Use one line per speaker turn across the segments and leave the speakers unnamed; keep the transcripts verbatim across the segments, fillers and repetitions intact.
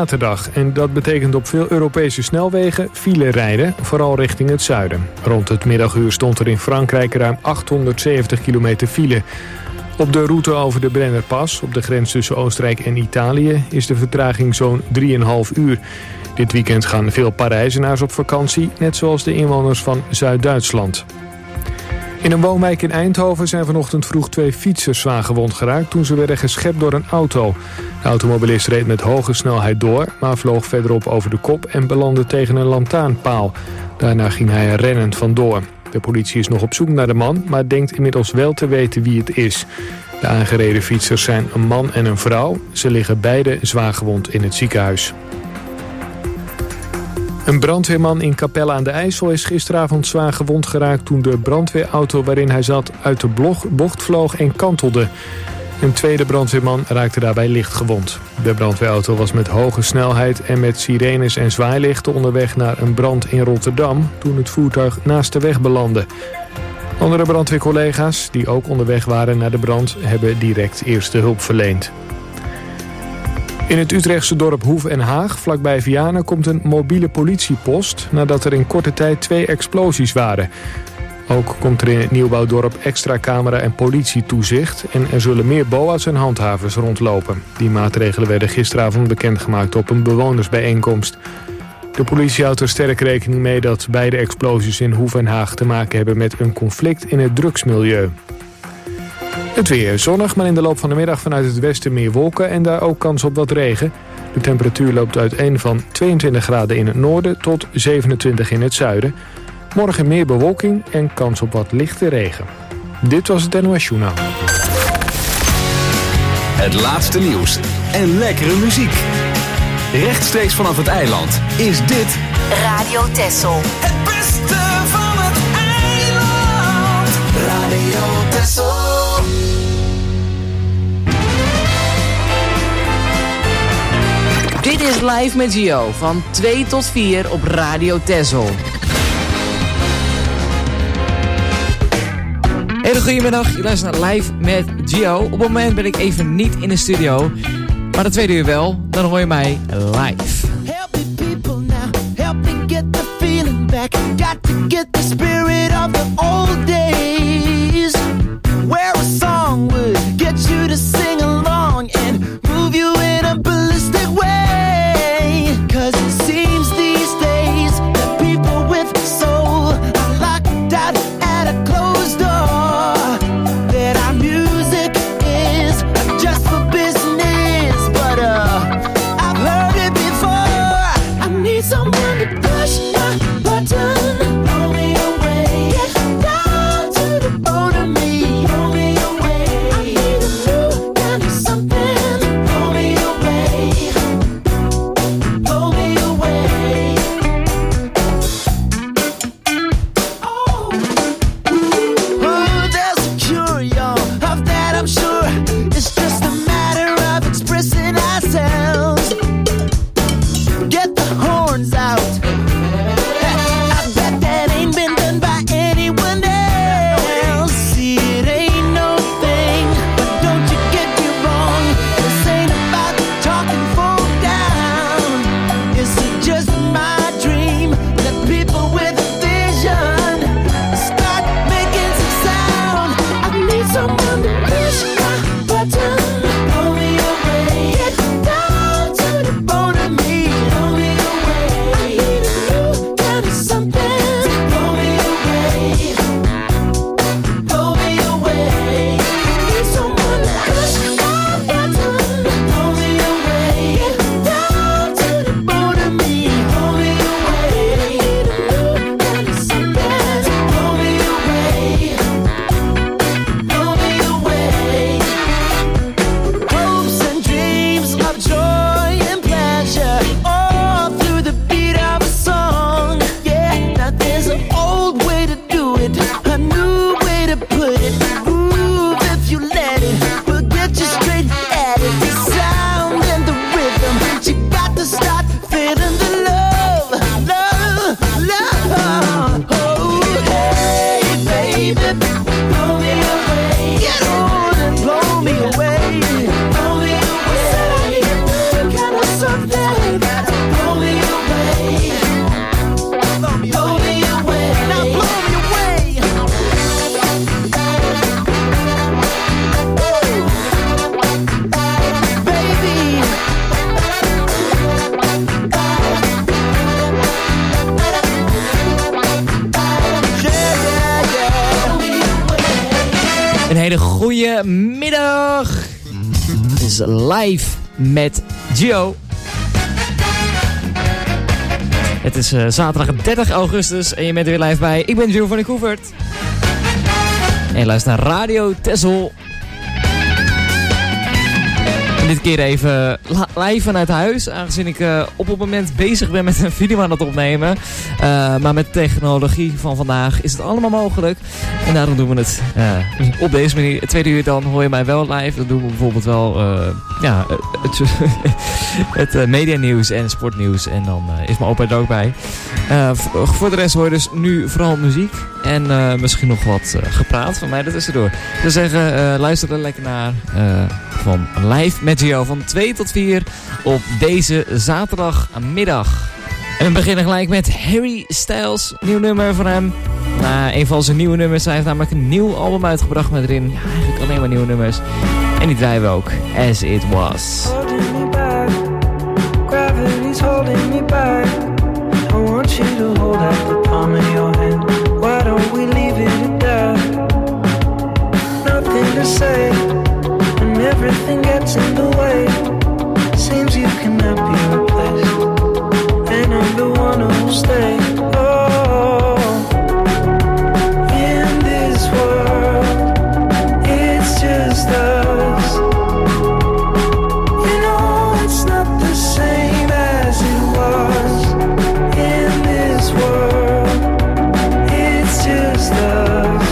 zaterdag. En dat betekent op veel Europese snelwegen file rijden, vooral richting het zuiden. Rond het middaguur stond er in Frankrijk ruim achthonderdzeventig kilometer file. Op de route over de Brennerpas, op de grens tussen Oostenrijk en Italië, is de vertraging zo'n drieënhalf uur. Dit weekend gaan veel Parijzenaars op vakantie, net zoals de inwoners van Zuid-Duitsland. In een woonwijk in Eindhoven zijn vanochtend vroeg twee fietsers zwaar gewond geraakt toen ze werden geschept door een auto. De automobilist reed met hoge snelheid door, maar vloog verderop over de kop en belandde tegen een lantaarnpaal. Daarna ging hij er rennend vandoor. De politie is nog op zoek naar de man, maar denkt inmiddels wel te weten wie het is. De aangereden fietsers zijn een man en een vrouw. Ze liggen beide zwaar gewond in het ziekenhuis. Een brandweerman in Capelle aan de IJssel is gisteravond zwaar gewond geraakt toen de brandweerauto waarin hij zat uit de bocht vloog en kantelde. Een tweede brandweerman raakte daarbij licht gewond. De brandweerauto was met hoge snelheid en met sirenes en zwaailichten onderweg naar een brand in Rotterdam toen het voertuig naast de weg belandde. Andere brandweercollega's, die ook onderweg waren naar de brand, hebben direct eerste hulp verleend. In het Utrechtse dorp Hoef en Haag, vlakbij Vianen, komt een mobiele politiepost nadat er in korte tijd twee explosies waren. Ook komt er in het nieuwbouwdorp extra camera- en politietoezicht en er zullen meer B O A's en handhavers rondlopen. Die maatregelen werden gisteravond bekendgemaakt op een bewonersbijeenkomst. De politie houdt er sterk rekening mee dat beide explosies in Hoef en Haag te maken hebben met een conflict in het drugsmilieu. Het weer zonnig, maar in de loop van de middag vanuit het westen meer wolken en daar ook kans op wat regen. De temperatuur loopt uiteen van tweeëntwintig graden in het noorden tot zevenentwintig in het zuiden. Morgen meer bewolking en kans op wat lichte regen. Dit was het N O S Journaal.
Het laatste nieuws en lekkere muziek. Rechtstreeks vanaf het eiland is dit
Radio Texel.
Het beste van het eiland. Radio Texel.
Dit is Live met Gio van twee tot vier op Radio Texel. Hele goedemiddag, je luistert naar Live met Gio. Op het moment ben ik even niet in de studio, maar de tweede uur wel, dan hoor je mij live.
Help me people now, help me get the feeling back. Got to get the spirit of the old days. Where a song would get you to sing along and move you in a ballistic way. Cause it seems these days that people with soul are locked out at a closed door. That our music is just for business. But uh, I've heard it before. I need someone to push my button. Blow me away. Get down
hele goede middag. Het is live met Gio. Het is uh, zaterdag dertig augustus en je bent er weer live bij. Ik ben Gio van de Koevert. En je luistert naar Radio Texel. En dit keer even live vanuit huis. Aangezien ik uh, op het moment bezig ben met een video aan het opnemen. Uh, maar met de technologie van vandaag is het allemaal mogelijk. En daarom doen we het uh, op deze manier. Het tweede uur dan hoor je mij wel live. Dan doen we bijvoorbeeld wel uh, ja, het, het uh, medianieuws en sportnieuws. En dan uh, is mijn opa er ook bij. Uh, voor de rest hoor je dus nu vooral muziek. En uh, misschien nog wat uh, gepraat van mij er tussendoor. Ik zou zeggen, uh, luister er lekker naar uh, van live met Gio van twee tot vier op deze zaterdagmiddag. En we beginnen gelijk met Harry Styles, nieuw nummer van hem. Nou, een van zijn nieuwe nummers. Hij heeft namelijk een nieuw album uitgebracht met erin. Ja, eigenlijk alleen maar nieuwe nummers. En die draaien we ook. As It Was.
Holding me back. Gravity's holding me back. I want you to hold out the palm of your hand. Why don't we leave it at that? Nothing to say, and everything gets in the way. Seems you cannot be replaced, and I'm the one who'll stay. Oh, in this world, it's just us. You know it's not the same as it was. In this world, it's just us.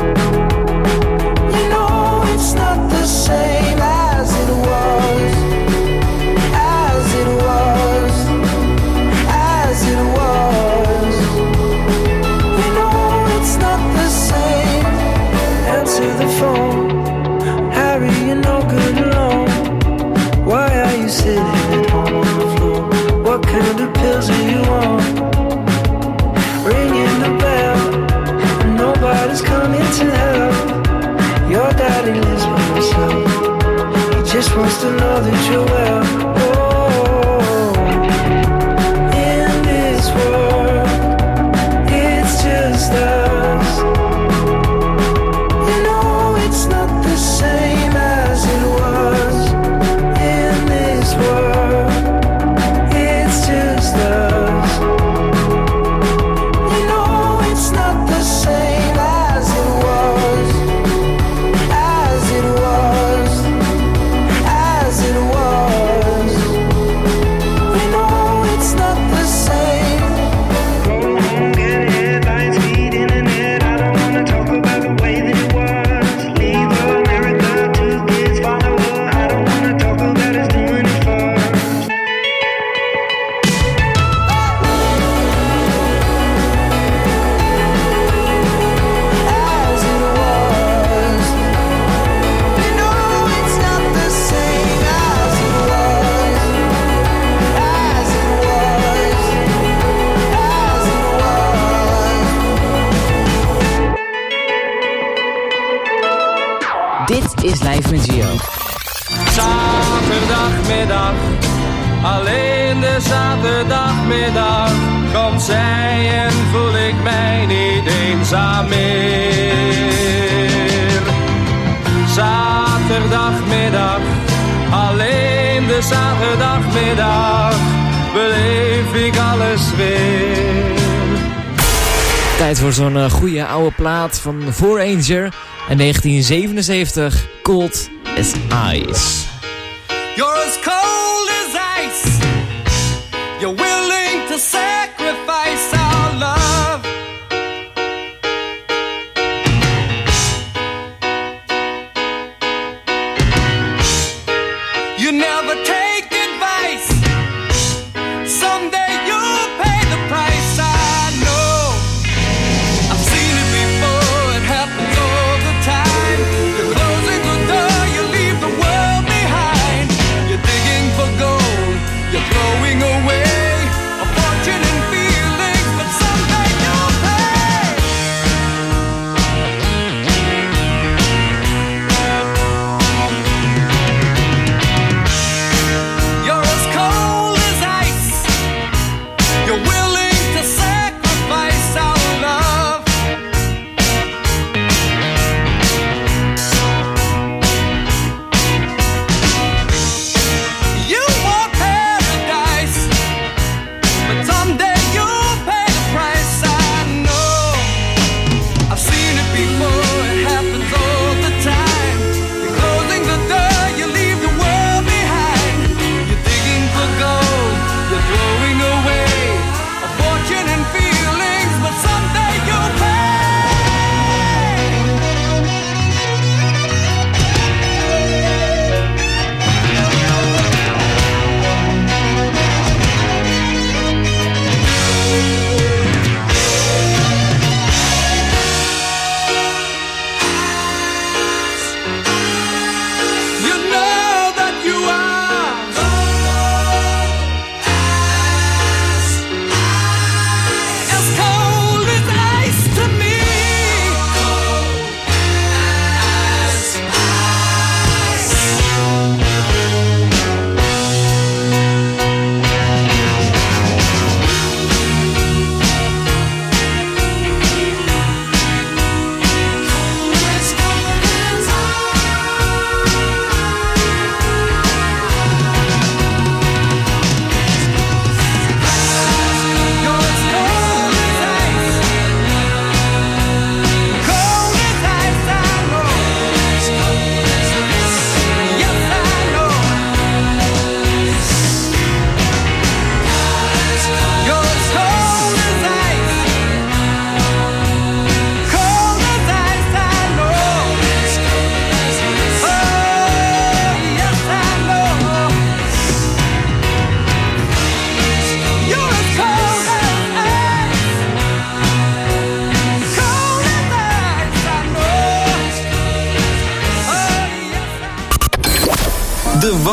You know it's not the same as it was. As it was. As it was. You know it's not the same. Answer the phone. Harry, you're no good alone. Why are you sitting at home on the floor? What kind of pills are you on? Ringing the bell, and nobody's coming to help. Your daddy lives by himself. He just wants to know that you're well. Oh, in this world, it's just us. You know it's not the same as it was. In this world, it's just us. You know it's not the same as it was. As it was. As it was. You know it's not the same. Go home, get headlines, feed internet. I don't wanna talk about the way that it was. Leave America, two kids follow her. I don't wanna talk about us doing it first. As it was. You know it's not the same as it was. As it was. As it was.
Dit is Live met Gio.
Zaterdagmiddag, alleen de zaterdagmiddag. Komt zij en voel ik mij niet eenzaam meer. Zaterdagmiddag, alleen de zaterdagmiddag. Beleef ik alles weer.
Tijd voor zo'n uh, goede oude plaat van Four Angel in negentien zevenenzeventig. Cold as Ice.
You're as cold as ice. You're willing to sacrifice our love. You never take advice. Someday you'll pay the price. I know. I've seen it before. It happens all the time. You're closing the door. You leave the world behind. You're digging for gold. You're throwing away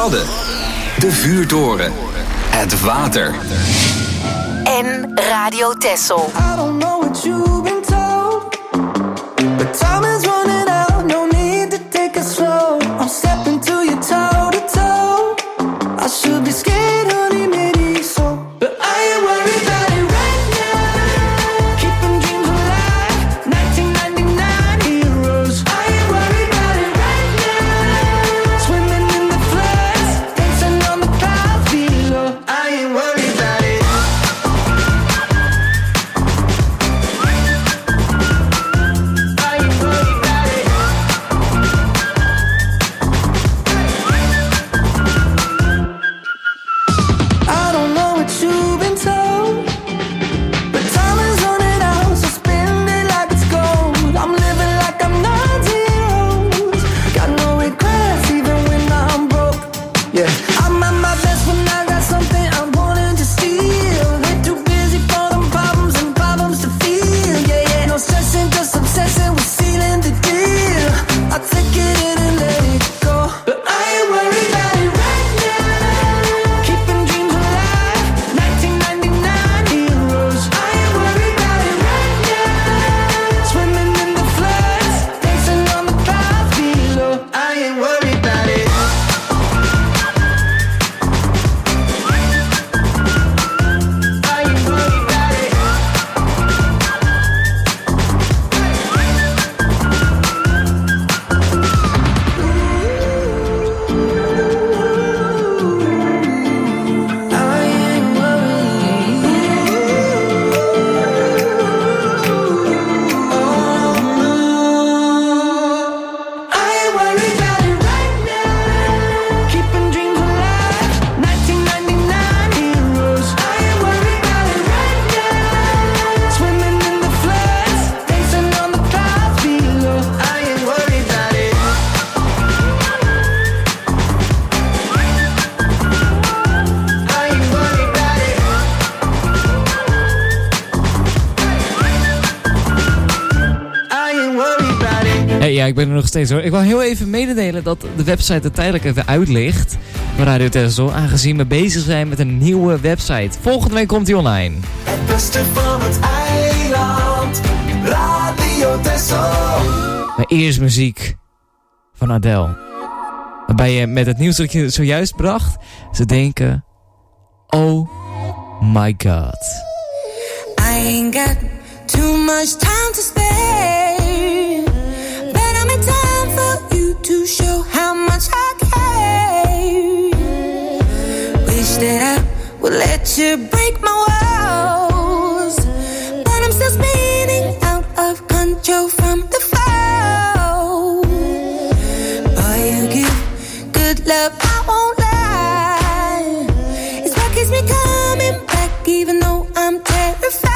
Wadden. De vuurtoren. Het water.
En Radio Texel.
I don't know what you've been told, but time is running out, no need to take it slow. I'm stepping to you toe to toe. I should be scared, honey, maybe so, but I ain't worried about it right now. Keeping dreams alive, nineteen ninety-nine heroes. I ain't worried about it right now. Swimming in the floods, dancing on the clouds below. I ain't worried about it.
Ja, ik ben er nog steeds hoor. Ik wil heel even mededelen dat de website er tijdelijk even uit ligt. Bij Radio Texel, aangezien we bezig zijn met een nieuwe website. Volgende week komt die online.
Het beste van het eiland, Radio Texel.
Maar eerst muziek van Adele. Waarbij je met het nieuws dat je zojuist bracht, ze denken, oh my god.
I ain't got too much time to spare. Time for you to show how much I care. Wish that I would let you break my walls, but I'm still spinning out of control from the fall. Boy, you give good love, I won't lie. It's what keeps me coming back, even though I'm terrified.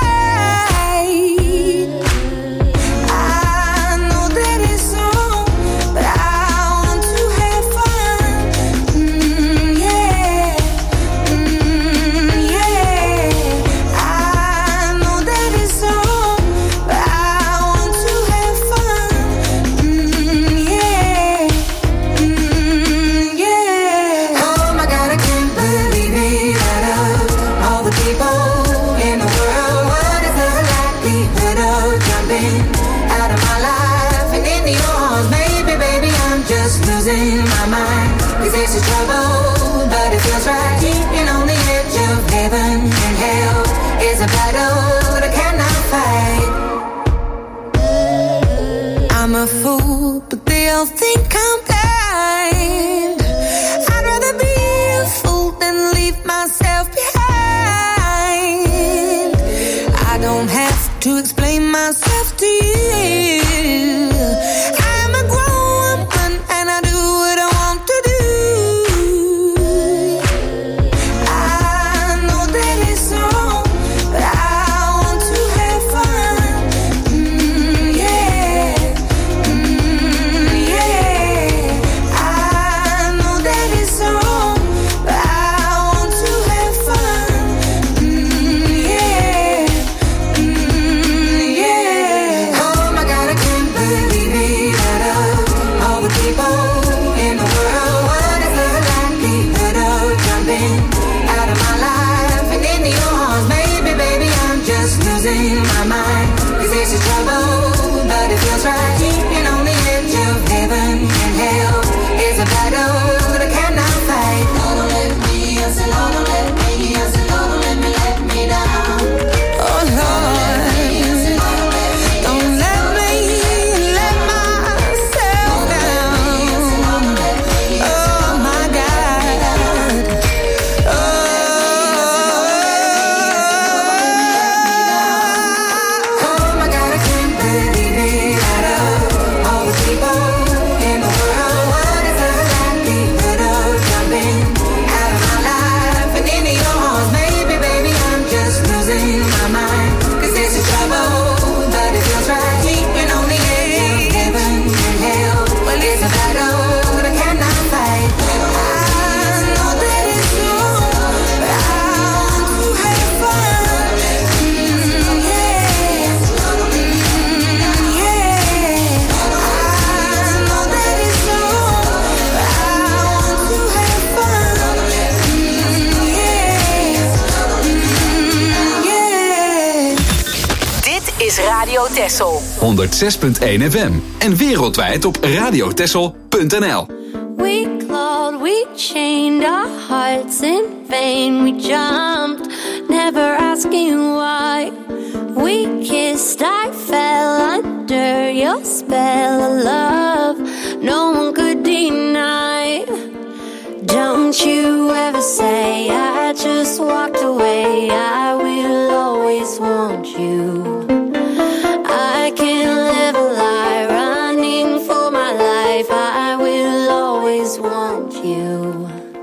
My mind, cause it's a trouble, but it feels right. Keeping on the edge of heaven and hell is a battle that I cannot fight. I'm a fool, but they all think I'm blind. I'd rather be a fool than leave myself behind. I don't have to explain myself to you. I'm a grown woman and I do what I want to do. I know that it's wrong, but I want to have fun. Mm, yeah, mm, yeah. I know that it's wrong, but I want to have fun. Mm, yeah, mm, yeah. Oh my
is Radio Texel.
honderdzes punt één F M en wereldwijd op radio texel punt n l.
We clawed, we chained our hearts in vain. We jumped, never asking why. We kissed, I fell under your spell of love. No one could deny. Don't you ever say I just walked away. I will always want you. I can't live a lie running for my life. I will always want you.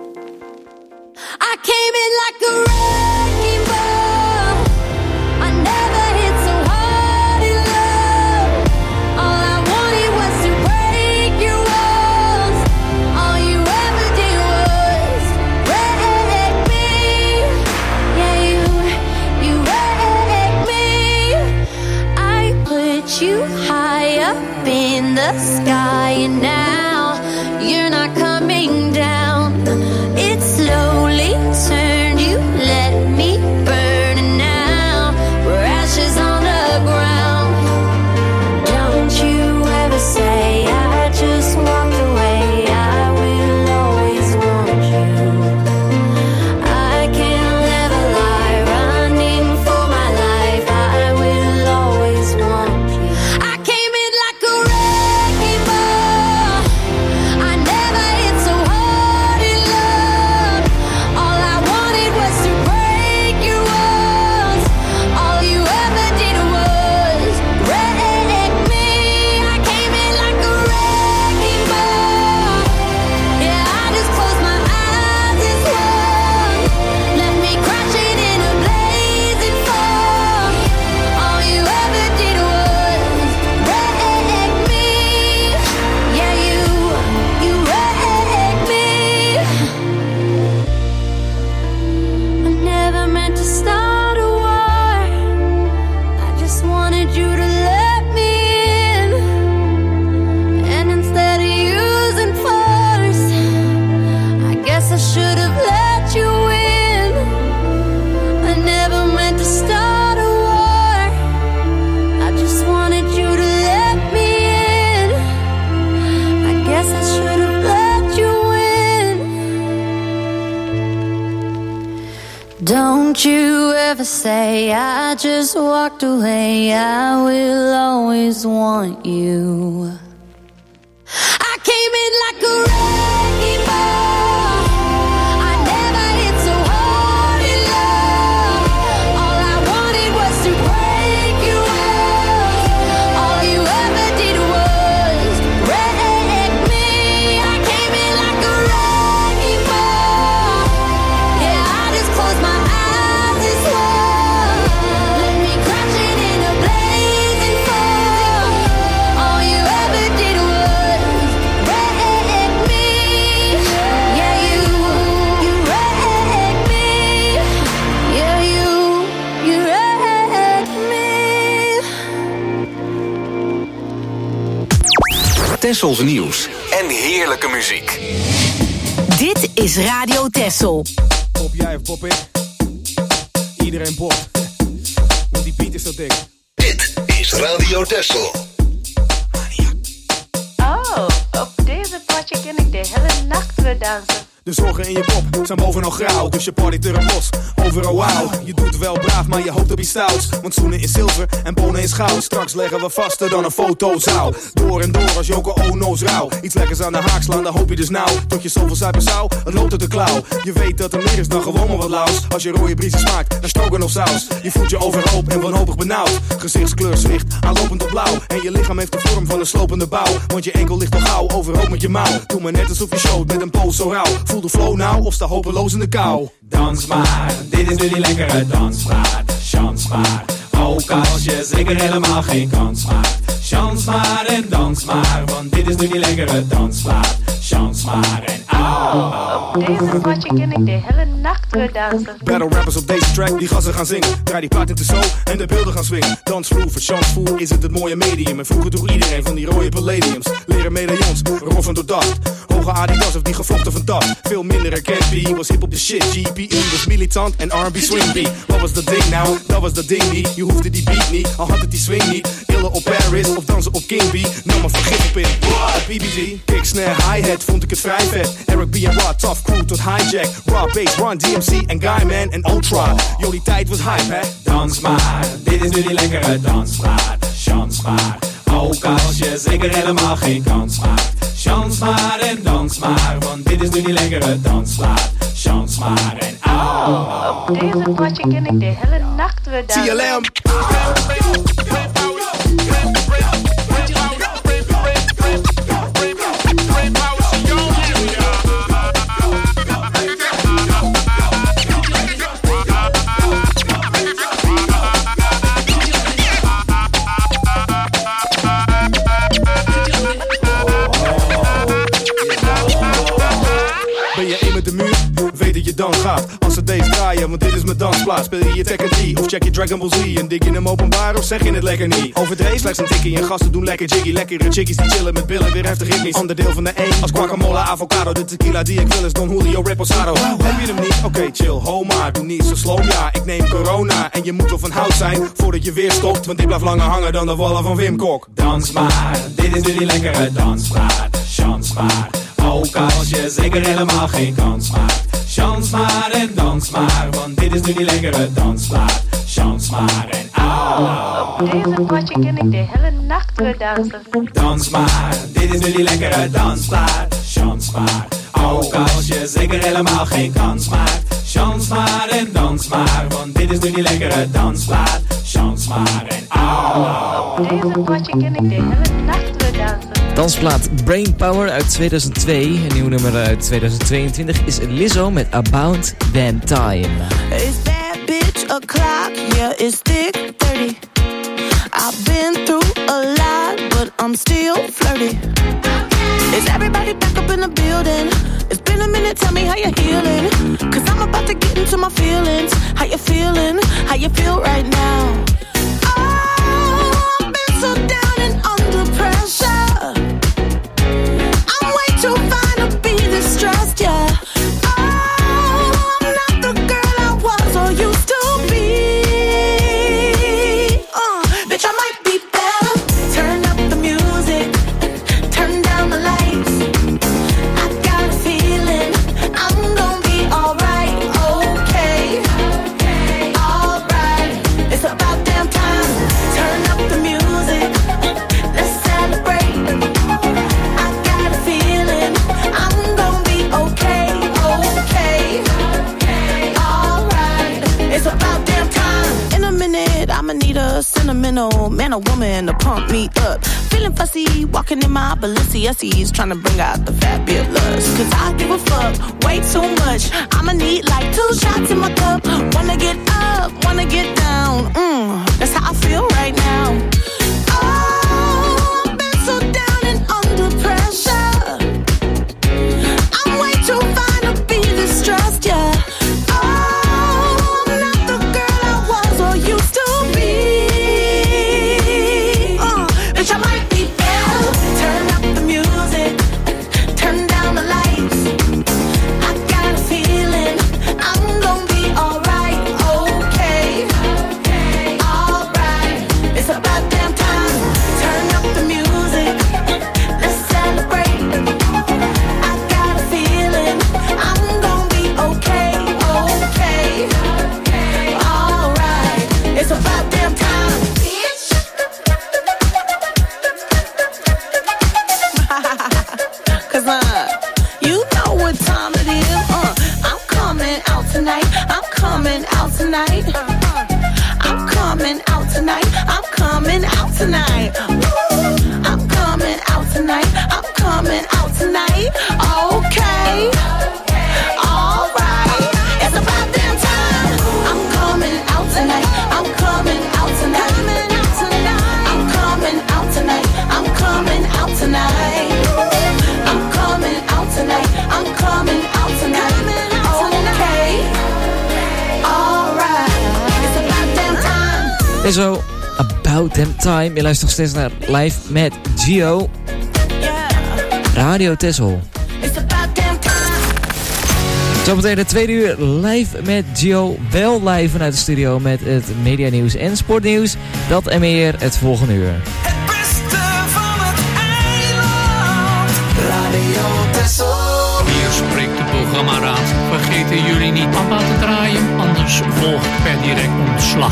I came in like a wrecking ball. I never hit so hard in love. All I wanted was to break your walls. All you ever did was wreck me. Yeah, you, you wrecked me. I put you high up in the sky, and now you're not coming down. It slowly turned, you let me burn, and now we're ashes on the ground. Don't you ever say I just walked away. I will always want you. I can't live a lie running for my life. I will always want you. I came in like a wrecking ball. I never hit so hard in love. All I wanted was to break your walls. All you ever did was wreck me. I came in like a wrecking ball. Yeah, I just closed my eyes and swung. Let me crash it in a blazing fall. All you ever did was wreck me. Yeah, you, you wrecked me. I never meant to start a war. I just wanted you to let me in. And instead of using force, I guess I should have let you in. I never meant to start a war. I just wanted you to let me in. I guess I should have let you in. Don't you ever say I just walked away. I will always want you. I came in like a wrecking ball. I never hit so hard in love. All I wanted was to break your walls. All you ever did was wreck me. I came in like a wrecking ball. Yeah, I just closed my eyes and swung. Let me crash it in a blazing fall. All you ever did was wreck me. Yeah, you, you wrecked me. Yeah, you, you wrecked me.
Tessels nieuws en heerlijke muziek.
Dit is Radio Texel.
Pop jij of pop ik? Iedereen pop. Want die beat is zo dik.
Dit is Radio Texel.
Oh, op deze potje kan ik de hele nacht weer dansen.
De zorgen in je pop zijn bovenal grauw. Dus je partyt er een bos, overal wauw. Je doet wel braaf, maar je hoopt op iets stouts. Want zoenen is zilver en bonen is goud. Straks leggen we vaster dan een fotozaal. Door en door als Joko Ono's rauw. Iets lekkers aan de haak slaan, dan hoop je dus nauw. Tot je zoveel zuipen zou, het loopt uit de klauw. Je weet dat er meer is dan gewoon maar wat laus. Als je rode briesen smaakt, dan stroken of saus. Je voelt je overhoop en wanhopig benauwd. Gezichtskleur zwicht, aanlopend op blauw. En je lichaam heeft de vorm van een slopende bouw. Want je enkel ligt al gauw, overhoop met je mouw. Doe maar net alsof je showt met een poos zo rauw. Voel de flow nou of sta hopeloos in de kou.
Dans maar, dit is nu die lekkere dansmaat. Chans maar, ook als je zeker helemaal geen kans maakt. Chans maar en dans maar, want dit is nu die lekkere dansmaat. Chans maar en au.
Op deze potje kan ik de hele nacht we dansen.
Battle rappers op deze track, die gassen gaan zingen. Draai die plaat in de zo en de beelden gaan swingen. Dansvloer, voor chansvoer is het het mooie medium. En vroeger droeg iedereen van die rode palladiums. Leren medaillons, roffen door dacht. Hoge Adidas of die gevlochten van dag. Veel minder herkend, B was hip op de shit. G P E was militant en R and B swing beat. Wat was dat ding nou? Dat was dat ding niet. Je hoefde die beat niet, al had het die swing niet. Illen op Paris of dansen op King B. Nam maar vergif op in. B B G, kick, snare, hi-hat, vond ik het vrij vet. Eric B en Rod, tough crew tot hijack. Raw bass, Run, D M C en Guyman en Ultra. Yo, die tijd was hype, hè?
Dans maar, dit is nu die lekkere dansplaat. Chans maar, ook als je zeker helemaal geen kans maakt. Chans maar en dans maar, want dit is nu die lekkere dansplaat. Chans maar en au.
Op deze potje ken ik de hele nacht weer dansen.
T L M. Dan gaat, als ze deze draaien, want dit is mijn dansplaats. Speel je je Tekken D of check je Dragon Ball Z en dik je hem openbaar of zeg je het lekker niet? Overdreven slechts een tikkie en gasten doen lekker jiggy. Lekkere chickies die chillen met billen, weer heftig ritmisch. Ander deel van de één, als guacamole, avocado. De tequila die ik wil is Don Julio Reposado. Heb je hem niet? Oké, okay, chill, ho maar, doe niet zo slow, ja. Ik neem corona en je moet wel van hout zijn voordat je weer stopt, want dit blijft langer hangen dan de wallen van Wim Kok.
Dans maar, dit is nu die lekkere dansplaat. Chans maar, ook als je zeker helemaal geen kans maakt. Chans maar en dans maar, want dit is nu die lekkere dansplaat. Chans maar en au.
Op deze potje ken ik de hele nacht weer dansen.
Dans maar, dit is nu die lekkere dansplaat. Chans maar, ook als je zeker helemaal geen kans maakt. Chans maar en dans maar, want dit is nu die lekkere dansplaat. Chans maar en au.
Op deze potje ken ik de hele nacht weer dansen.
Dansplaat Brainpower uit tweeduizend twee. Een nieuw nummer uit tweeduizend tweeëntwintig is Lizzo met About Damn Time.
Is that bitch a clock? Yeah, it's thick thirty. I've been through a lot, but I'm still flirty. Is everybody back up in the building? It's been a minute, tell me how you're healing. Cause I'm about to get into my feelings. How you feeling? How you feel right now? Oh, I've been so down and under pressure. I'm way too fine to be distressed, yeah. Oh, I'm not the girl I was or used to be. Uh, bitch, I might be better. Turn up the music, turn down the lights. I got a feeling I'm gonna be alright, okay, alright. It's about damn time. Turn up the music, let's celebrate. I got a feeling I'm gonna be okay, okay, alright. It's about damn time. In a minute, I'ma need a sentimental man or woman to pump me up. Feeling fussy, walking in my Balenciennes, trying to bring out the fabulous. Cause I give a fuck way too much. I'ma need like two shots in my cup. Wanna get up, wanna get down. Mm, that's how I feel right now. Oh, I've been so down and under pressure. I'm way too fine to be distressed, yeah. Oh, I'm not the girl I was or used to be. Uh, bitch, I might be better. Turn up the music, turn down the lights. I got a feeling I'm gonna be alright, okay, alright. It's about damn time. Turn up the music, let's celebrate. I got a feeling I'm gonna be okay, okay, alright. It's about damn time, bitch. Cause uh, you know what time it is. Uh, I'm coming out tonight. I'm coming out tonight. I'm coming out tonight. I'm coming out tonight. Woo. I'm coming out tonight. I'm coming out tonight. Okay. Alright. It's about damn time. I'm coming out tonight. I'm coming out tonight. I'm coming out tonight. I'm coming out tonight. I'm coming out tonight. I'm coming out tonight. Okay.
En zo, About Them Time. Je luistert nog steeds naar Live met Gio. Radio Texel. Zometeen de tweede uur live met Gio. Wel live vanuit de studio met het media nieuws en sportnieuws. Dat en meer het volgende uur.
Het beste van het eiland. Radio Texel.
Hier spreekt de programmaraad. Vergeten jullie niet papa te draaien, anders volgt per direct ontslag.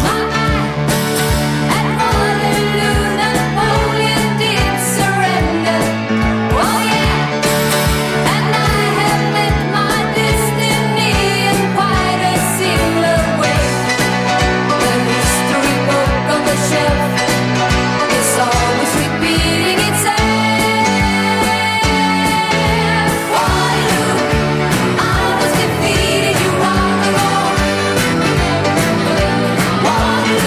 Waterloo,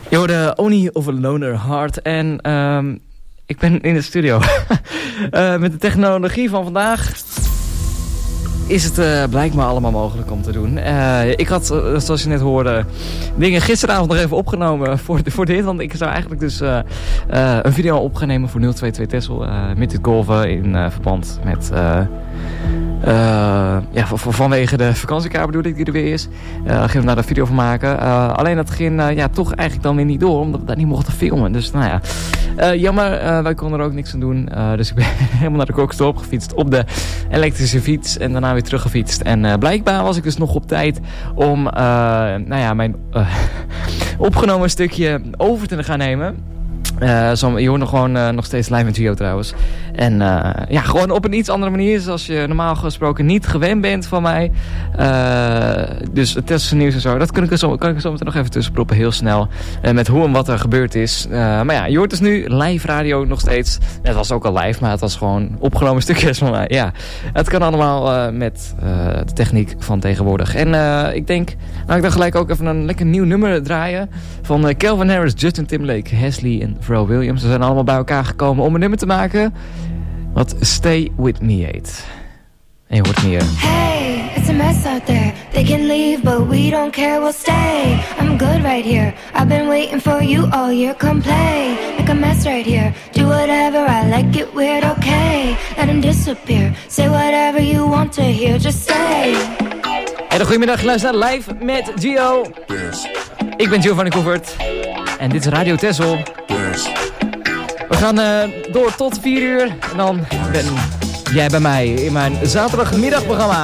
Je hoorde Oni of a Loner Heart. En um, ik ben in de studio. uh, met de technologie van vandaag is het uh, blijkbaar allemaal mogelijk om te doen. Uh, ik had, uh, zoals je net hoorde, dingen gisteravond nog even opgenomen voor, voor dit. Want ik zou eigenlijk dus uh, uh, een video opgenomen voor nul twee twee Texel. Uh, met dit golven in uh, verband met... Uh, Uh, ja, van, vanwege de vakantiekaart bedoel ik die er weer is. Uh, daar gaan we daar een video van maken. Uh, alleen dat ging uh, ja, toch eigenlijk dan weer niet door. Omdat we daar niet mochten filmen. Dus nou ja. Uh, jammer, uh, wij konden er ook niks aan doen. Uh, dus ik ben helemaal naar de Kokstop gefietst. Op de elektrische fiets. En daarna weer teruggefietst. En uh, blijkbaar was ik dus nog op tijd om uh, nou ja, mijn uh, opgenomen stukje over te gaan nemen. Uh, zo, je hoort nog gewoon uh, nog steeds live met Gio trouwens. En uh, ja, gewoon op een iets andere manier. Zoals je normaal gesproken niet gewend bent van mij. Uh, dus het testen nieuws en zo. Dat kan ik er zo, kan ik er zo meteen nog even tussen proppen. Heel snel. Uh, met hoe en wat er gebeurd is. Uh, maar ja, je hoort dus nu live radio nog steeds. Het was ook al live, maar het was gewoon opgenomen stukjes van mij. Ja, het kan allemaal uh, met uh, de techniek van tegenwoordig. En uh, ik denk, nou ik dan gelijk ook even een lekker nieuw nummer draaien. Van uh, Calvin Harris, Justin Timberlake, Hasley en Pharrell Williams. Ze zijn allemaal bij elkaar gekomen om een nummer te maken wat Stay With Me heet. En je hoort het hier.
Hey, it's a mess out there. They can leave, but we don't care, we'll stay. I'm good right here. I've been waiting for you all year. Come play, make a mess right here. Do whatever, I like it weird, okay. Let him disappear. Say whatever you want to hear, just stay.
Hey, goedemiddag, luister naar Live met Gio. Ik ben Giovanni Koevert. En dit is Radio Texel. We gaan uh, door tot vier uur. En dan ben jij bij mij in mijn zaterdagmiddagprogramma.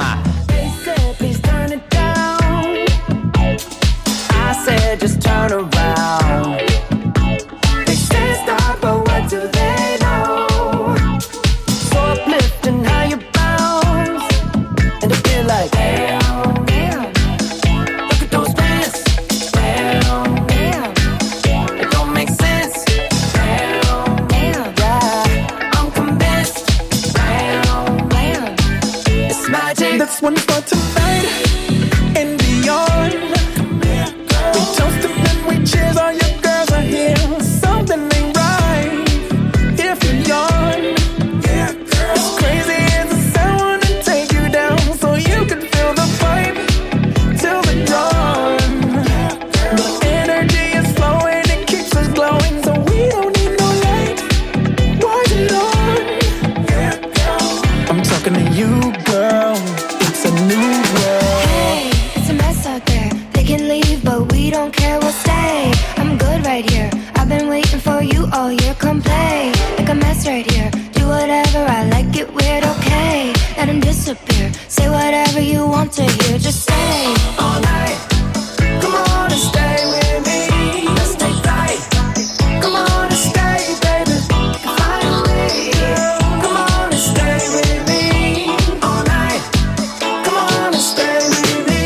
I said just turn around. They say stop, but what do they know? So uplifting how you bounce. And I feel like damn, damn. Look at those dance. Damn, damn. It don't make sense. Damn, damn. Yeah, I'm convinced. Damn, damn. It's magic.
That's one for tonight and beyond. We toast and we cheers, all your girls are here. Something ain't right if you yawn. Yeah, girl. As crazy as the sound, wanna take you down so you can feel the vibe till the dawn. Yeah, the energy is flowing, it keeps us glowing, so we don't need no light. Why it on? Yeah, girl. I'm talking to you, girl. It's a new world.
Hey, it's a mess out there. They can leave, but we don't care, we'll stay. I'm good right here. I've been waiting for you all year. Come play, make a mess right here. Do whatever, I like it weird, okay. Let him disappear. Say whatever you want to hear, just stay
All night. Come on and stay with me. Let's take flight. Come on and stay, baby. Find a way. Come on and stay with me. All night. Come on and stay with me.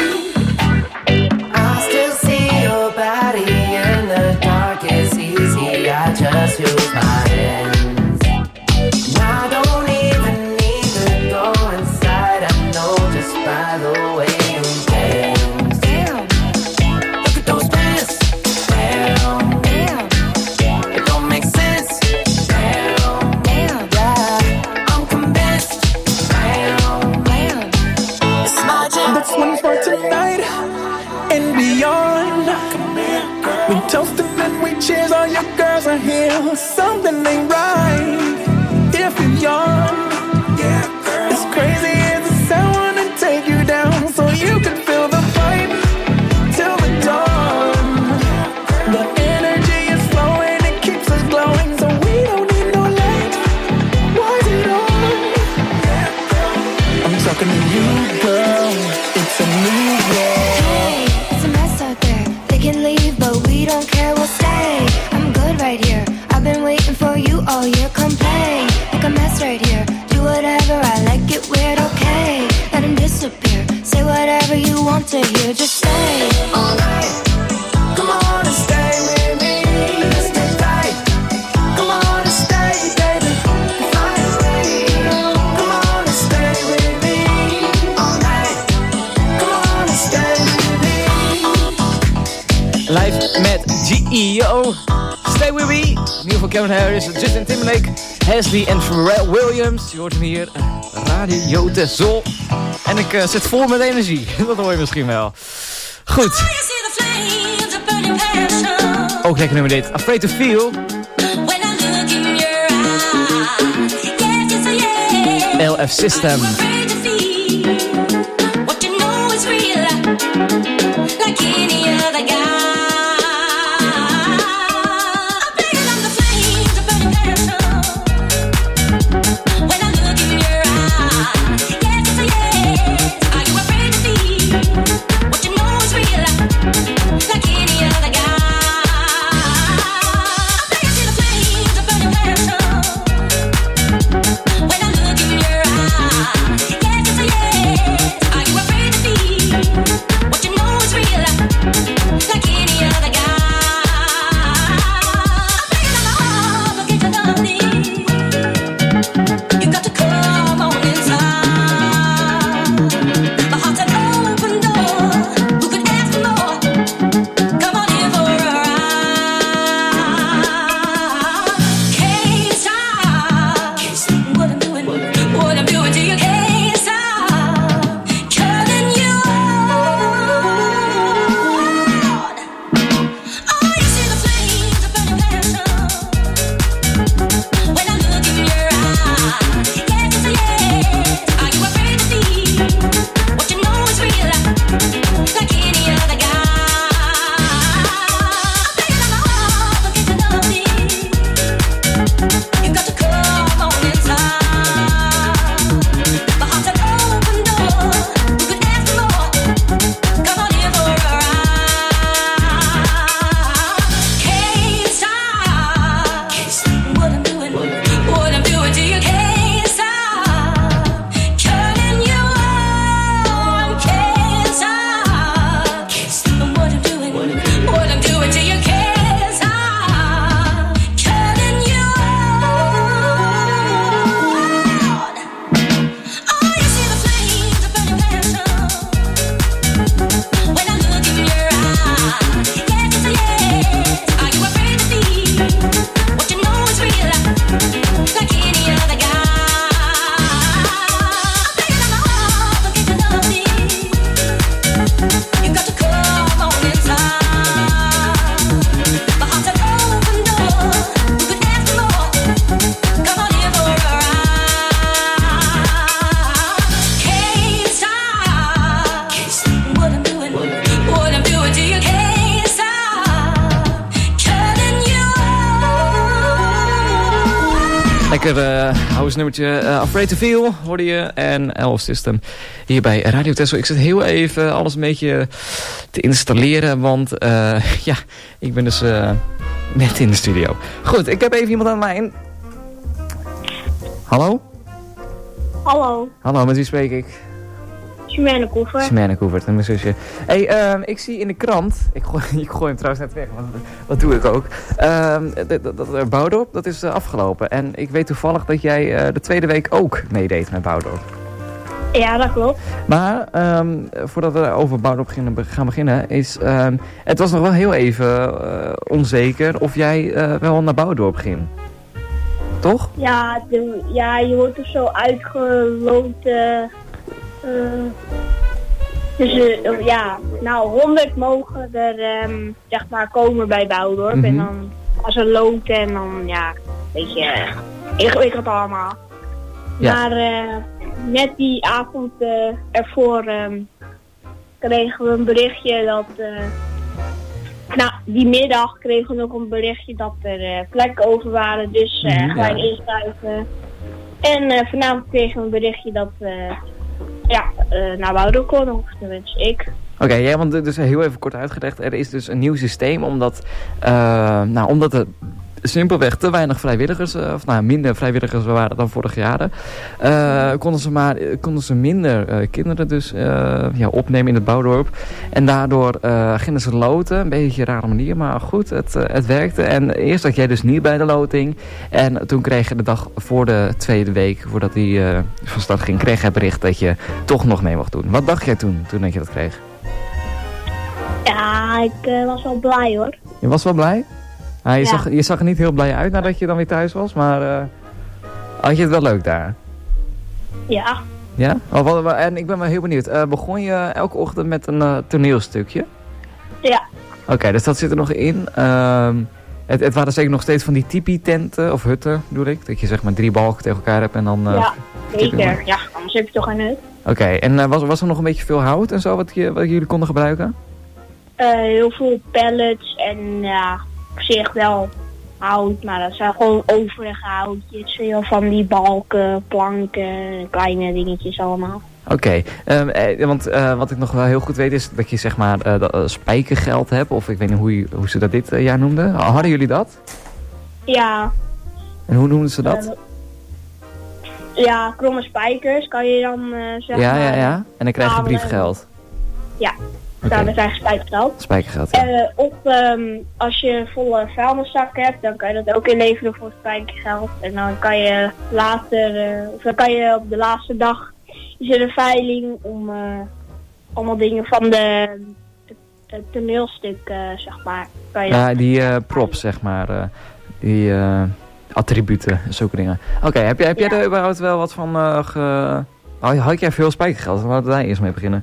I still see your body in the dark. It's easy. I just use my hands. And I don't even need to go inside. I know just by the way you dance. Damn. Look at those dance. Damn. Damn. It don't make sense. Damn. Damn. Yeah. I'm convinced. Damn. Damn. It's magic.
That's one for tonight and beyond. We toast and we cheers, all your girls are here. Something ain't right if you yawn. Yeah, girl. As crazy as the sound, wanna take you down so you can feel the vibe till the dawn. The energy is flowing, it keeps us glowing, so we don't need no light. Why is it on? Yeah, girl. I'm talking to you, girl. It's a new world.
Hey, it's a mess out there. They can leave, but we don't care, we'll stay. I'm good right here. I've been waiting for you all year. Come play, make a mess right here. Do whatever, I like it weird, okay. Let him disappear. Say whatever you want to hear, just stay
All night. Come on and stay with me. Let's take flight. Come on and stay, baby. Find a way. Come on and stay with me. All night. Come on and stay with me.
Live met G E O. Stay With Me. Nieuw van Kevin Harris, Justin Timberlake, Halsey en Pharrell Williams. Je hoort hem hier. Radio Tessel. En ik uh, zit vol met energie. Dat hoor je misschien wel. Goed. Ook lekker nummer dit. Afraid to Feel. L F System. Lekker uh, house nummertje uh, Afraid to Feel hoorde je en L F System hier bij Radio Tessel. Ik zit heel even alles een beetje te installeren, want uh, ja, ik ben dus uh, net in de studio. Goed, ik heb even iemand aan de lijn. Hallo?
Hallo.
Hallo, met wie spreek ik?
Simone Koevert.
Simone Koevert, mijn zusje. Hey, uh, ik zie in de krant, ik gooi, ik gooi hem trouwens net weg, want wat doe ik ook. Uh, dat, dat Bouwdorp, dat is uh, afgelopen. En ik weet toevallig dat jij uh, de tweede week ook meedeed met Bouwdorp.
Ja, dat klopt.
Maar um, voordat we over Bouwdorp gaan beginnen, is um, het was nog wel heel even uh, onzeker of jij uh, wel naar Bouwdorp ging. Toch?
Ja, de, ja je wordt er zo uitgeloten. Uh, dus uh, ja, nou honderd mogen er um, zeg maar komen bij Bouwdorp. Mm-hmm. En dan als een loten en dan ja, een beetje uh, ingewikkeld allemaal. Ja. Maar uh, net die avond uh, ervoor um, kregen we een berichtje dat... Uh, nou, die middag kregen we nog een berichtje dat er uh, plekken over waren. Dus uh, mm-hmm, ga je ja. inschrijven. En uh, vanavond kregen we een berichtje dat... Uh, Ja, uh, naar Bouwdorp kon, tenminste ik.
Oké, okay, ja, want dus heel even kort uitgelegd. Er is dus een nieuw systeem omdat, uh, nou, omdat er simpelweg te weinig vrijwilligers, uh, of nou, minder vrijwilligers waren dan vorig jaar. Uh, konden ze maar konden ze minder uh, kinderen dus uh, ja, opnemen in het Bouwdorp. En daardoor uh, gingen ze loten, een beetje een rare manier, maar goed, het, uh, het werkte. En eerst zat jij dus niet bij de loting. En toen kreeg je de dag voor de tweede week, voordat die uh, van start ging, kreeg je het bericht dat je toch nog mee mocht doen. Wat dacht jij toen, toen dat je dat kreeg?
Ja, ik uh, was wel blij hoor.
Je was wel blij? Ah, je,
Ja.
zag, je zag er niet heel blij uit nadat je dan weer thuis was, maar uh, had je het wel leuk daar?
Ja.
Ja? Oh, wat, wat- en ik ben wel heel benieuwd. Uh, begon je elke ochtend met een uh, toneelstukje?
Ja.
Oké, okay, dus dat zit er nog in. Ehm het, het waren zeker nog steeds van die tipi-tenten, of hutten bedoel ik. Dat je zeg maar drie balken tegen elkaar hebt en dan... Uh,
ja,
tipi-
zeker. Ja, anders heb je toch geen hut.
Oké, okay, en uh, was, was er nog een beetje veel hout en zo wat, je, wat jullie konden gebruiken?
Uh, heel veel pallets en ja, op zich wel hout, maar dat zijn gewoon overige houtjes. Veel van die balken, planken, kleine dingetjes allemaal.
Oké, okay. um, eh, want uh, wat ik nog wel heel goed weet is dat je zeg maar uh, dat, uh, spijkergeld hebt, of ik weet niet hoe, je, hoe ze dat dit uh, jaar noemden. Hadden jullie dat?
Ja.
En hoe noemden ze dat?
Uh, ja, kromme spijkers kan je dan uh, zeg
ja,
maar...
Ja, ja, en dan krijg je
uh,
briefgeld.
Ja,
okay.
dan krijg je spijkergeld.
Spijkergeld, ja.
Uh, of um, als je een volle vuilniszak hebt, dan kan je dat ook inleveren voor spijkergeld. En dan kan je later, uh, of dan kan je op de laatste dag, is er een veiling om uh, allemaal dingen van de, de, de toneelstuk, uh, zeg maar. Kan je
ja, die uh, props, zeg maar. Uh, die uh, attributen, zulke dingen. Oké, okay, heb, jij, heb ja. jij er überhaupt wel wat van uh, ge... Had jij veel spijkergeld? Laten we daar eerst mee beginnen.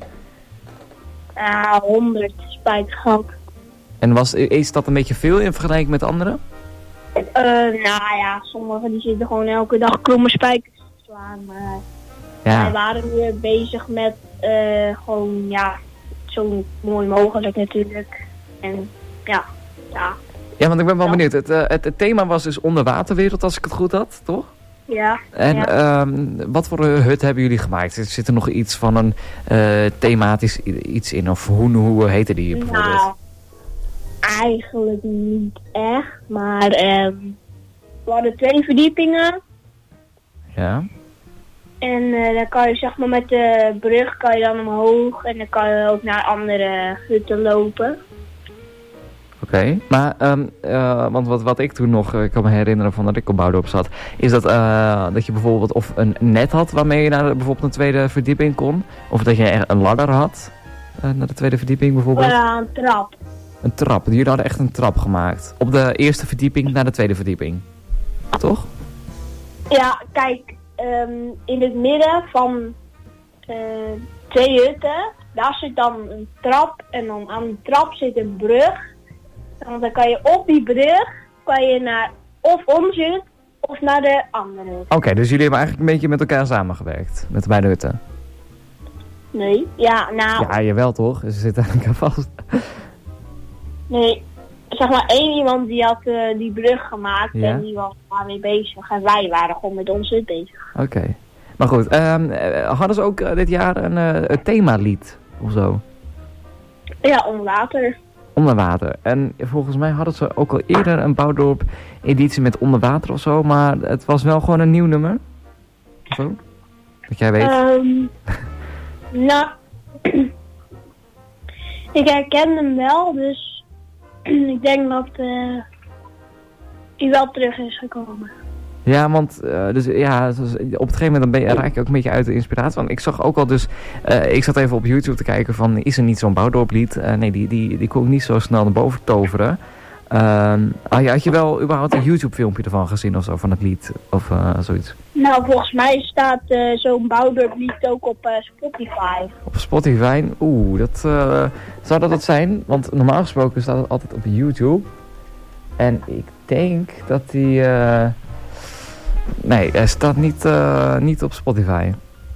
Ja, honderd spijkergeld.
En was, is dat een beetje veel in vergelijking met anderen?
Uh, nou ja, sommigen die zitten gewoon elke dag kromme spijkers te slaan. Maar
ja.
wij waren weer bezig met uh, gewoon, ja, zo mooi mogelijk natuurlijk. En ja, ja.
Ja, want ik ben wel
ja.
benieuwd. Het, uh, het, het thema was dus onderwaterwereld, als ik het goed had, toch?
Ja.
En
ja.
Um, wat voor een hut hebben jullie gemaakt? Zit er nog iets van een uh, thematisch iets in? Of hoe, hoe heette die bijvoorbeeld?
Nou, eigenlijk niet echt. Maar um, we hadden twee verdiepingen.
Ja.
En uh, dan kan je zeg maar met de brug kan je dan omhoog. En dan kan je ook naar andere hutten lopen.
Oké, okay. maar um, uh, want wat, wat ik toen nog, ik kan me herinneren van dat ik op Bouwdorp zat, is dat, uh, dat je bijvoorbeeld of een net had waarmee je naar de, bijvoorbeeld een tweede verdieping kon, of dat je een ladder had uh, naar de tweede verdieping bijvoorbeeld.
Ja, een trap.
Een trap, jullie hadden echt een trap gemaakt. Op de eerste verdieping naar de tweede verdieping, toch?
Ja, kijk, um, in het midden van uh, twee hutten, daar zit dan een trap en dan aan die trap zit een brug. Want dan kan je op die brug, kan je naar of onze hut of naar de andere hut.
Oké, okay, dus jullie hebben eigenlijk een beetje met elkaar samengewerkt, met de beide hutten?
Nee, ja, nou...
Ja, jawel toch? Ze zitten aan elkaar vast.
Nee, zeg maar één iemand die had uh, die brug gemaakt
ja?
en die was daarmee bezig. En wij waren gewoon met onze hut bezig.
Oké, okay. Maar goed, um, hadden ze ook uh, dit jaar een, uh, een themalied of zo?
Ja, onder water.
Onder water. En volgens mij hadden ze ook al eerder een Bouwdorp editie met onder water of zo, maar het was wel gewoon een nieuw nummer. Of zo? Dat jij weet.
Um, nou, ik herken hem wel, dus ik denk dat uh, hij wel terug is gekomen.
Ja, want uh, dus, ja, dus op het gegeven moment ben je, raak je ook een beetje uit de inspiratie. Want ik zag ook al dus, uh, ik zat even op YouTube te kijken van, is er niet zo'n Bouwdorp lied? Uh, nee, die, die, die kon ik niet zo snel naar boven toveren. Uh, had je wel überhaupt een YouTube filmpje ervan gezien of zo, van het lied? Of uh, zoiets?
Nou, volgens mij staat uh, zo'n Bouwdorp lied ook op uh, Spotify.
Op Spotify? Oeh, dat, uh, zou dat het zijn? Want normaal gesproken staat het altijd op YouTube. En ik denk dat die... Uh, Nee, hij staat niet, uh, niet op Spotify.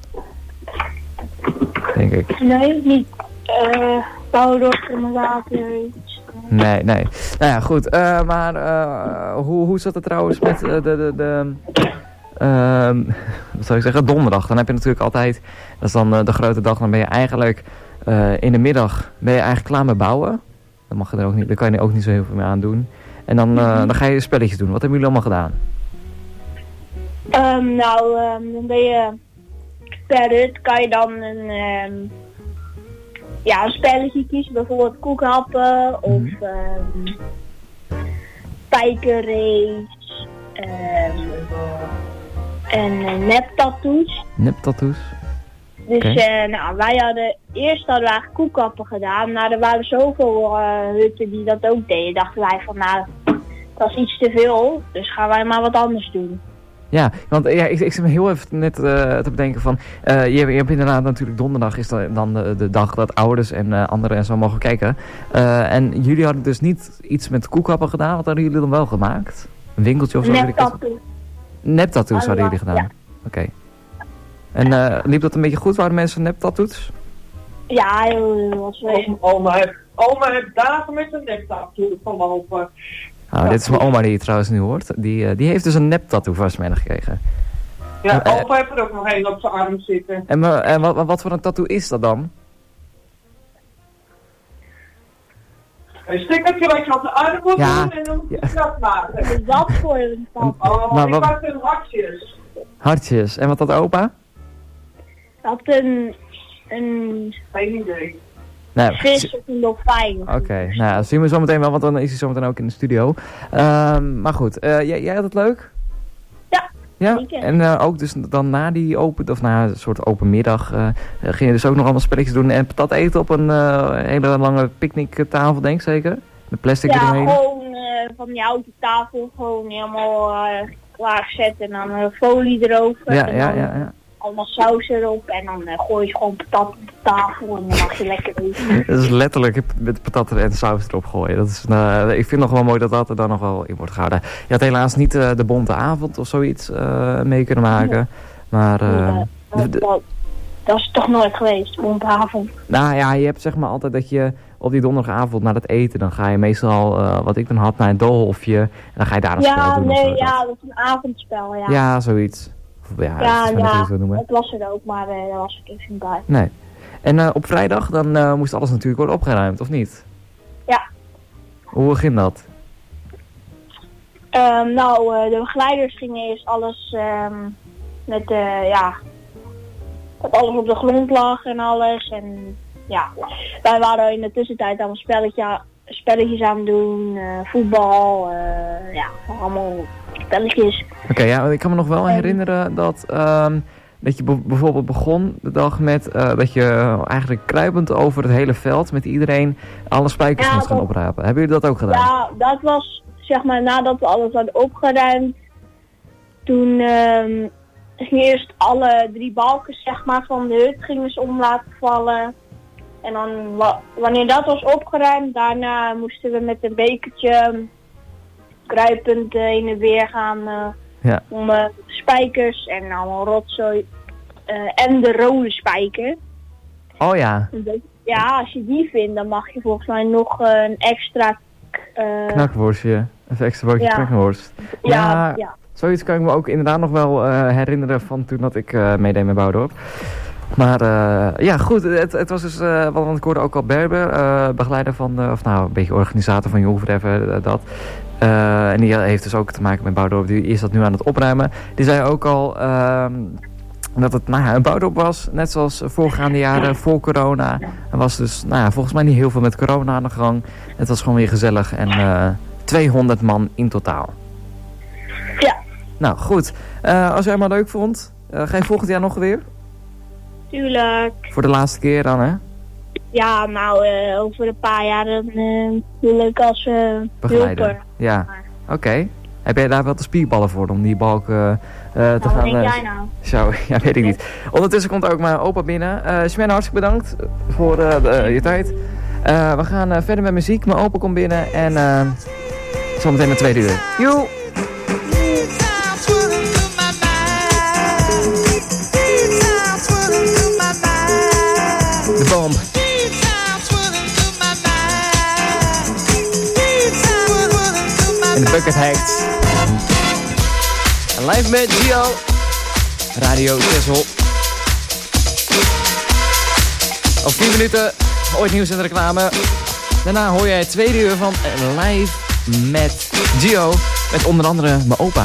Denk ik.
Nee, niet. Uh, Bouwdorp onder water.
Nee, nee. Nou ja, goed. Uh, maar uh, hoe, hoe zat het trouwens met uh, de... de, de uh, wat zou ik zeggen? Donderdag. Dan heb je natuurlijk altijd... Dat is dan uh, de grote dag. Dan ben je eigenlijk... Uh, in de middag ben je eigenlijk klaar met bouwen. Dan, mag je er ook niet, dan kan je er ook niet zo heel veel meer aan doen. En dan, uh, dan ga je spelletjes doen. Wat hebben jullie allemaal gedaan?
Um, nou, um, dan ben je per hut kan je dan een, um, ja, een spelletje kiezen, bijvoorbeeld koekhappen of um, spijkerrace um, en uh, neptattoos.
Neptattoos?
Dus
okay.
uh, nou, wij hadden eerst hadden we eigenlijk koekappen gedaan. Maar er waren zoveel uh, hutten die dat ook deden. Dachten wij van, nou, dat is iets te veel. Dus gaan wij maar wat anders doen.
Ja, want ja, ik, ik zit me heel even net uh, te bedenken van... Uh, je, je hebt inderdaad natuurlijk donderdag is dan de, de dag dat ouders en uh, anderen en zo mogen kijken. Uh, en jullie hadden dus niet iets met koekappen gedaan. Wat hadden jullie dan wel gemaakt? Een winkeltje of zo?
Neptattoos.
Neptattoos hadden jullie gedaan?
Ja.
Oké. Okay. En uh, liep dat een beetje goed? Waren mensen neptattoos?
Ja, heel was wel.
Oma heeft, oma heeft dagen met een neptattoo gelopen.
Nou, ja, dit is mijn oma die je trouwens nu hoort. Die, uh, die heeft dus een neptattoo vastmiddag gekregen.
Ja,
uh,
opa heeft er ook nog een op zijn arm zitten.
En, uh, en wat, wat voor een tattoo is dat dan?
Een stickertje wat je op de arm moet
ja.
doen en dan moet je
ja.
dat maken.
Wat is dat voor een tattoo?
Oh,
maar,
ik
wat...
had een hartjes.
Hartjes. En wat had opa?
Dat een... een...
Geen idee.
Nou,
vis of een dolfijn.
Oké, okay. Nou ja, dat zien we zo meteen wel, want dan is hij zo meteen ook in de studio. Uh, maar goed, uh, jij, jij had het leuk?
Ja,
ja?
zeker.
En uh, ook dus dan na die open, of na een soort open middag, uh, ging je dus ook nog allemaal spelletjes doen en patat eten op een uh, hele lange picknicktafel, denk ik zeker? Met plastic
ja,
eromheen?
Ja, gewoon uh, van die houten tafel, gewoon helemaal uh, klaargezet en dan uh, folie erover.
Ja,
en
ja,
dan,
ja, ja.
allemaal saus erop en dan uh, gooi je gewoon patat op de tafel en dan mag je lekker eten.
Dat is letterlijk met patatten en saus erop gooien. Dat is, uh, ik vind nog wel mooi dat dat er dan nog wel in wordt gehouden. Je had helaas niet uh, de bonte avond of zoiets uh, mee kunnen maken. Ja. Maar... Uh,
ja, dat, dat, dat is toch nooit geweest, bonte avond.
Nou ja, je hebt zeg maar altijd dat je op die donderdagavond na het eten, dan ga je meestal, uh, wat ik dan had, naar een doolhofje. En dan ga je daar een
ja,
spel doen.
Nee,
of zo,
ja, dat is een avondspel, ja.
Ja, zoiets. Ja,
ja,
dat,
ja,
dat,
dat was er ook, maar uh, daar was ik even bij.
Nee. En uh, op vrijdag, dan uh, moest alles natuurlijk worden opgeruimd, of niet?
Ja.
Hoe ging dat?
Um, nou, uh, de begeleiders gingen eerst alles um, met, uh, ja, dat alles op de grond lag en alles. En ja, wij waren in de tussentijd allemaal spelletje, spelletjes aan het doen, uh, voetbal, uh, ja, allemaal spelletjes.
Oké, okay, ja, ik kan me nog wel herinneren dat, um, dat je bijvoorbeeld begon de dag met uh, dat je eigenlijk kruipend over het hele veld met iedereen alle spijkers ja, moest gaan dat, oprapen. Hebben jullie dat ook gedaan?
Ja, dat was zeg maar nadat we alles hadden opgeruimd. Toen um, ging eerst alle drie balken zeg maar van de hut gingen ze om laten vallen. En dan wa wanneer dat was opgeruimd, daarna moesten we met een bekertje kruipend uh, heen en weer gaan uh, ja. om uh, spijkers en allemaal rotzooi uh, en de rode spijker.
Oh ja.
Ja, als je die vindt, dan mag je volgens mij nog uh, een extra uh,
knakworstje, even extra broodje ja. knakworst. Ja, ja, ja, zoiets kan ik me ook inderdaad nog wel uh, herinneren van toen dat ik uh, meedeed met Boudorp. Maar uh, ja, goed, het, het was dus, uh, want ik hoorde ook al Berber, uh, begeleider van, uh, of nou, een beetje organisator van Jong Forever, uh, dat. Uh, en die heeft dus ook te maken met Boudorp, die is dat nu aan het opruimen. Die zei ook al uh, dat het nou ja, een Boudorp was, net zoals voorgaande jaren, voor corona. Er was dus, nou ja, volgens mij niet heel veel met corona aan de gang. Het was gewoon weer gezellig en uh, tweehonderd man in totaal.
Ja.
Nou, goed. Uh, als jij het maar leuk vond, uh, ga je volgend jaar nog weer?
Tuurlijk.
Voor de laatste keer dan, hè?
Ja, nou, uh, over een paar jaar dan uh, leuk als uh,
begeleider. Ja, oké. Okay. Heb jij daar wel de spierballen voor om die balk uh, uh, te
nou,
gaan...
Wat denk jij nou?
Zo, ja, weet ik niet. Ondertussen komt ook mijn opa binnen. Uh, Sven, hartstikke bedankt voor uh, de, uh, je tijd. Uh, we gaan uh, verder met muziek. Mijn opa komt binnen en uh, zometeen de tweede uur. Joe! De bomb. En de Bucket Hacks. En live met Gio. Radio Texel. Over vier minuten ooit nieuws en reclame. Daarna hoor jij het tweede uur van live met Gio. Met onder andere mijn opa.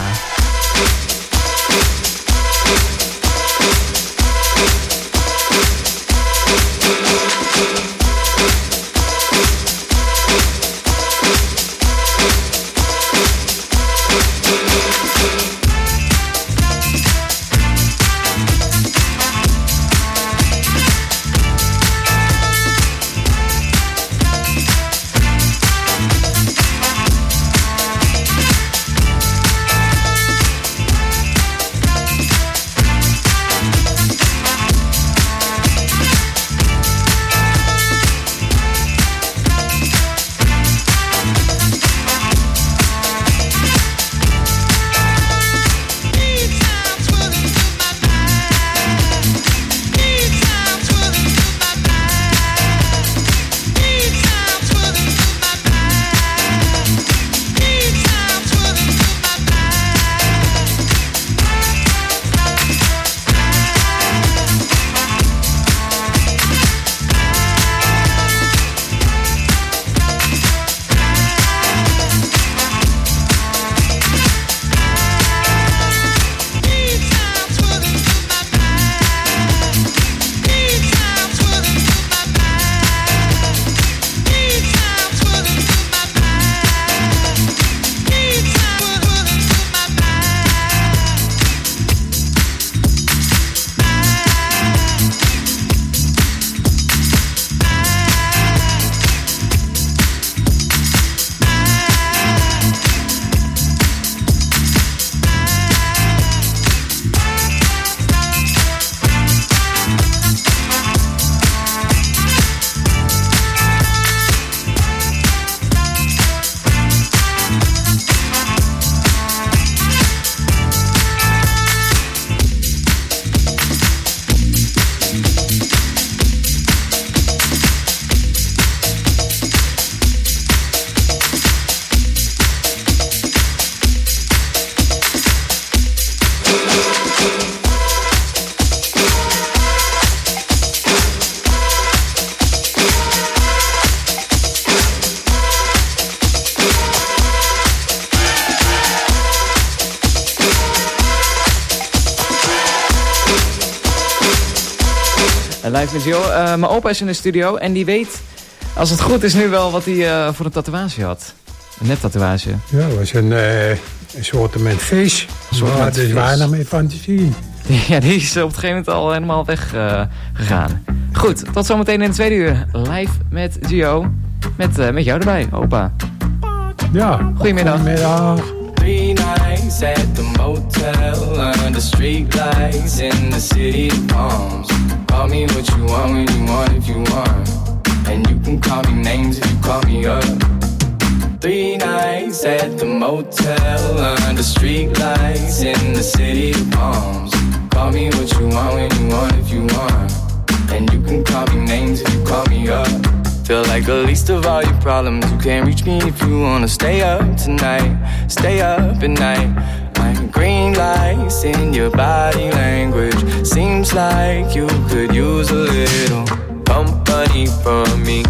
Live met Gio. Uh, mijn opa is in de studio en die weet, als het goed is, nu wel wat hij uh, voor een tatoeage had. Een neptatoeage.
Ja, dat was een, uh, een soort vis. Maar er is weinig meer van te zien.
Ja, die is op het gegeven moment al helemaal weggegaan. Uh, gegaan. Goed, tot zometeen in het tweede uur. Live met Gio. Met, uh, met jou erbij, opa.
Ja,
goedemiddag.
Goedemiddag.
Three nights at the motel under street lights in the city of palms. Call me what you want when you want if you want. And you can call me names if you call me up. Three nights at the motel under street lights in the city of palms. Call me what you want when you want if you want. And you can call me names if you call me up. Feel like the least of all your problems. You can't reach me if you wanna stay up tonight. Stay up at night. I'm green lights in your body language. Seems like you could use a little company from me.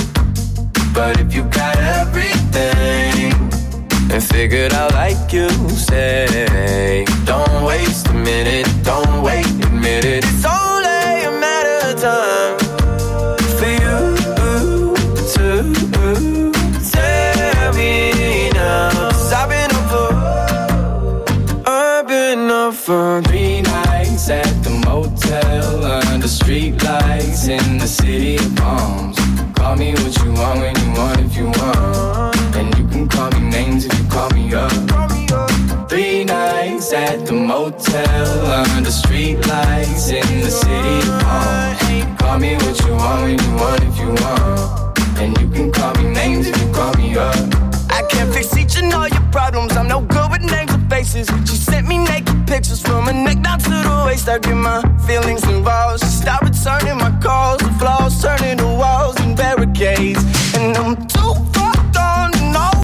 But if you got everything and figured out like you say, don't waste a minute, don't wait, admit it. It's only a matter of time for you to tell me now. 'Cause I've been up for, I've been up for three nights at the motel under street lights in the city of palms. Call me what you want when you want if you want. And you can call me names if you call me up. Three nights at the motel under street lights in the city of palms. Call me what you want when you want if you want. And you can call me names if you call me up. I can't fix each and all your problems. I'm no good with names and faces. She sent me naked pictures from her neck down to the waist. I get my feelings involved. She stopped returning my calls. The flaws turning to walls and barricades. And I'm